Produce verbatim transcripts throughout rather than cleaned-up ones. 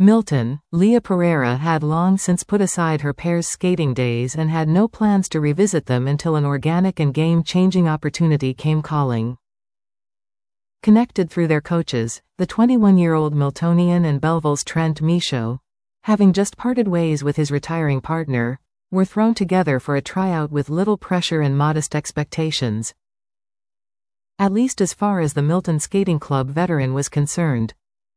Milton, Leah Pereira had long since put aside her pair's skating days and had no plans to revisit them until an organic and game-changing opportunity came calling. Connected through their coaches, the twenty-one-year-old Miltonian and Belleville's Trent Michaud, having just parted ways with his retiring partner, were thrown together for a tryout with little pressure and modest expectations. At least as far as the Milton Skating Club veteran was concerned.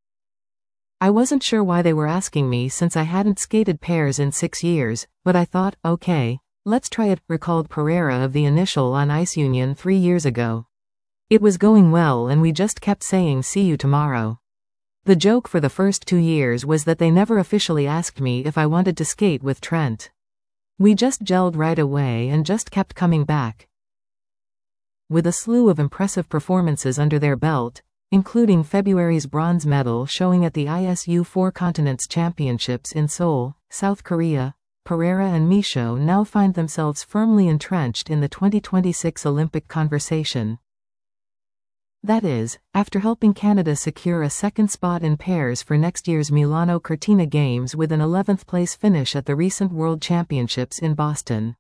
I wasn't sure why they were asking me since I hadn't skated pairs in six years, but I thought, okay, let's try it, recalled Pereira of the initial on-ice union three years ago. It was going well and we just kept saying see you tomorrow. The joke for the first two years was that they never officially asked me if I wanted to skate with Trent. We just gelled right away and just kept coming back. With a slew of impressive performances under their belt, including February's bronze medal showing at the I S U Four Continents Championships in Seoul, South Korea, Pereira and Michaud now find themselves firmly entrenched in the twenty twenty-six Olympic conversation. That is, after helping Canada secure a second spot in pairs for next year's Milano Cortina Games with an eleventh place finish at the recent World Championships in Boston.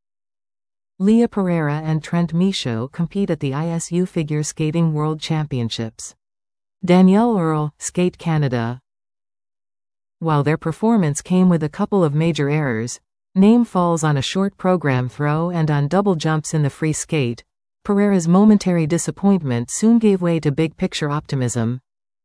Leah Pereira and Trent Michaud compete at the I S U Figure Skating World Championships. Danielle Earle, Skate Canada. While their performance came with a couple of major errors, name falls on a short program throw and on double jumps in the free skate, Pereira's momentary disappointment soon gave way to big-picture optimism.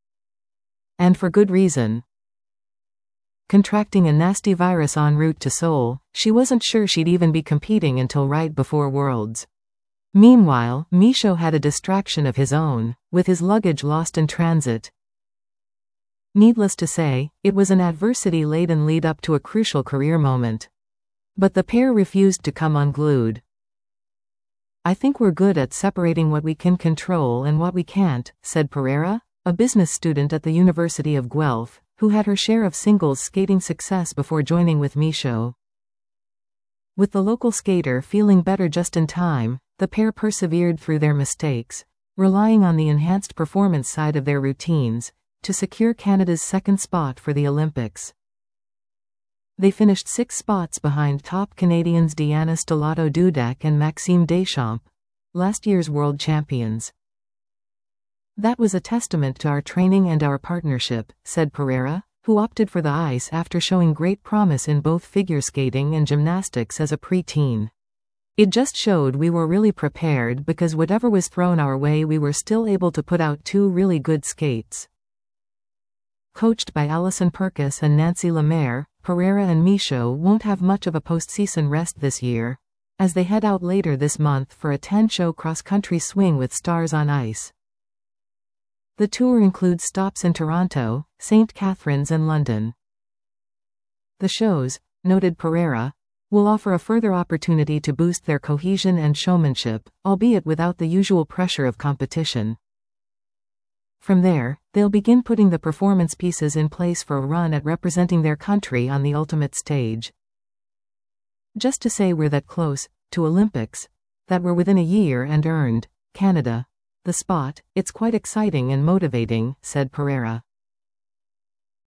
And for good reason. Contracting a nasty virus en route to Seoul, she wasn't sure she'd even be competing until right before Worlds. Meanwhile, Michaud had a distraction of his own, with his luggage lost in transit. Needless to say, it was an adversity-laden lead-up to a crucial career moment. But the pair refused to come unglued. I think we're good at separating what we can control and what we can't, said Pereira, a business student at the University of Guelph, who had her share of singles skating success before joining with Michaud. With the local skater feeling better just in time, the pair persevered through their mistakes, relying on the enhanced performance side of their routines, to secure Canada's second spot for the Olympics. They finished six spots behind top Canadians Diana Stellato-Dudek and Maxime Deschamps, last year's world champions. That was a testament to our training and our partnership, said Pereira, who opted for the ice after showing great promise in both figure skating and gymnastics as a pre-teen. It just showed we were really prepared because whatever was thrown our way we were still able to put out two really good skates. Coached by Alison Perkis and Nancy Lemaire, Pereira and Michaud won't have much of a postseason rest this year, as they head out later this month for a ten-show cross-country swing with Stars on Ice. The tour includes stops in Toronto, Saint Catharines and London. The shows, noted Pereira, will offer a further opportunity to boost their cohesion and showmanship, albeit without the usual pressure of competition. From there, they'll begin putting the performance pieces in place for a run at representing their country on the ultimate stage. Just to say we're that close, to Olympics, that we're within a year and earned, Canada, the spot, it's quite exciting and motivating, said Pereira.